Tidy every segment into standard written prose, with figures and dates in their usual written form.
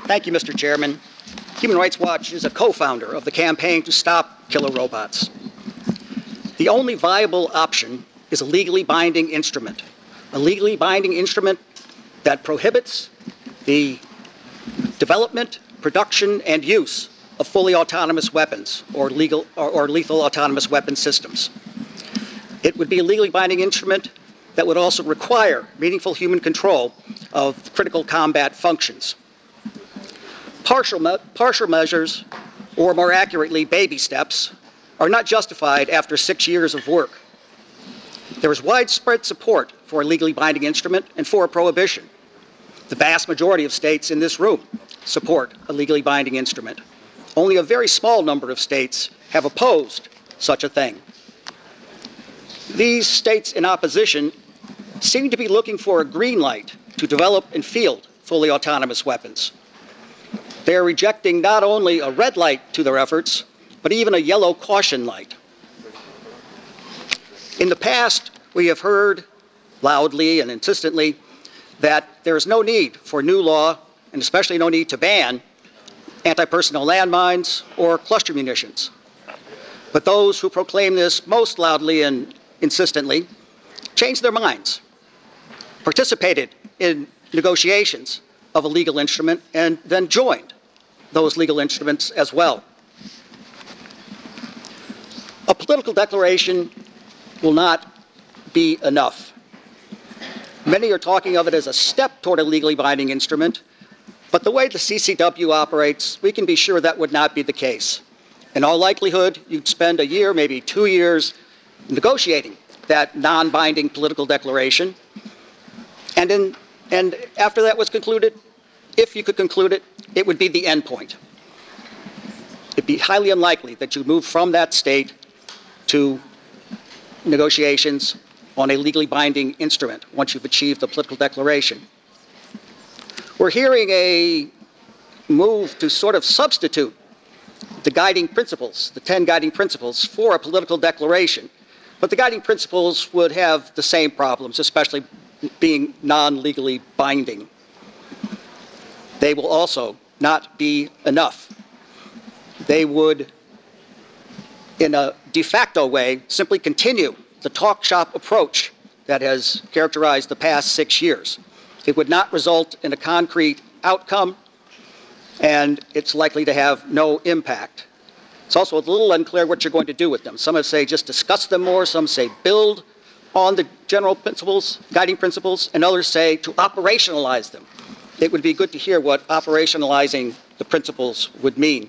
Thank you, Mr. Chairman. Human Rights Watch is a co-founder of the campaign to stop killer robots. The only viable option is a legally binding instrument. A legally binding instrument that prohibits the development, production, and use of fully autonomous weapons or lethal autonomous weapon systems. It would be a legally binding instrument that would also require meaningful human control of critical combat functions. Partial measures, or more accurately, baby steps, are not justified after 6 years of work. There is widespread support for a legally binding instrument and for a prohibition. The vast majority of states in this room support a legally binding instrument. Only a very small number of states have opposed such a thing. These states in opposition seem to be looking for a green light to develop and field fully autonomous weapons. They are rejecting not only a red light to their efforts, but even a yellow caution light. In the past, we have heard loudly and insistently that there is no need for new law, and especially no need to ban anti-personnel landmines or cluster munitions. But those who proclaim this most loudly and insistently changed their minds, participated in negotiations of a legal instrument, and then joined those legal instruments as well. A political declaration will not be enough. Many are talking of it as a step toward a legally binding instrument, but the way the CCW operates, we can be sure that would not be the case. In all likelihood, you'd spend a year, maybe 2 years, negotiating that non-binding political declaration, and after that was concluded, if you could conclude it, it would be the end point. It'd be highly unlikely that you'd move from that state to negotiations on a legally binding instrument once you've achieved the political declaration. We're hearing a move to sort of substitute the guiding principles, the 10 guiding principles, for a political declaration. But the guiding principles would have the same problems, especially being non-legally binding. They will also not be enough. They would, in a de facto way, simply continue the talk shop approach that has characterized the past 6 years. It would not result in a concrete outcome, and it's likely to have no impact. It's also a little unclear what you're going to do with them. Some say just discuss them more, some say build on the general principles, guiding principles, and others say to operationalize them. It would be good to hear what operationalizing the principles would mean.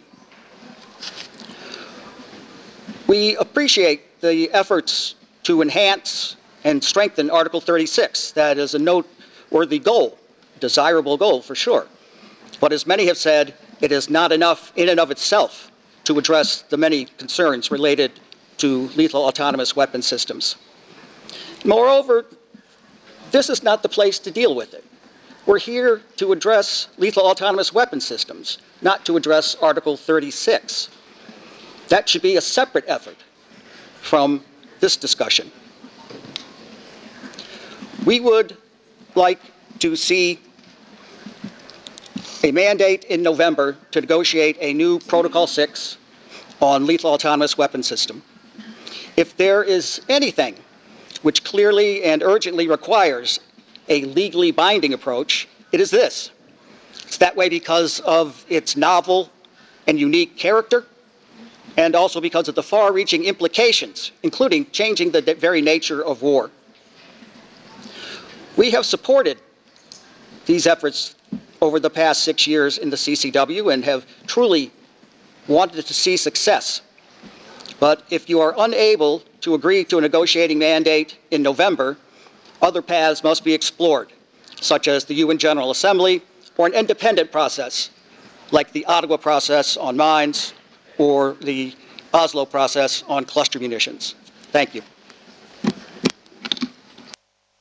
We appreciate the efforts to enhance and strengthen Article 36. That is a noteworthy goal, desirable goal for sure. But as many have said, it is not enough in and of itself to address the many concerns related to lethal autonomous weapon systems. Moreover, this is not the place to deal with it. We're here to address lethal autonomous weapon systems, not to address Article 36. That should be a separate effort from this discussion. We would like to see a mandate in November to negotiate a new Protocol 6 on lethal autonomous weapon system. If there is anything which clearly and urgently requires a legally binding approach, it is this. It's that way because of its novel and unique character, and also because of the far-reaching implications, including changing the very nature of war. We have supported these efforts over the past 6 years in the CCW and have truly wanted to see success. But if you are unable to agree to a negotiating mandate in November, other paths must be explored, such as the UN General Assembly or an independent process like the Ottawa process on mines or the Oslo process on cluster munitions. Thank you.